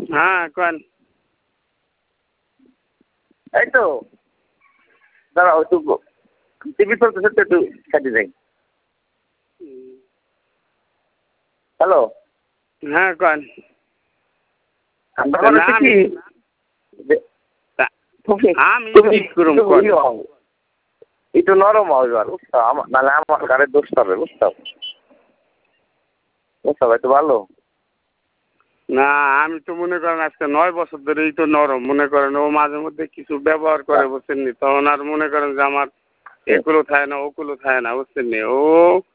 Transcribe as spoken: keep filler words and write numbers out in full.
হ্যাঁ কোন এই তো দাঁড়াও একটু টিভি চলতেছে তো একটু কাজে যাই। হ্যালো হ্যাঁ কোন ব্যাপার হচ্ছে কি আমি ঠিক করুম কোন একটু নরম হবে আর বুঝছো আমার নাহলে আমার গাড়ি দোষ হবে বুঝছো বুঝছো একটু ভালো না আমি তো মনে করেন আজকে নয় বছর ধরে এই তো নরম মনে করেন ও মাঝে মধ্যে কিছু ব্যবহার করে বুঝছেন নি তখন আর মনে করেন যে আমার এগুলো থাকে না ওগুলো থাকে না বুঝছেন নি ও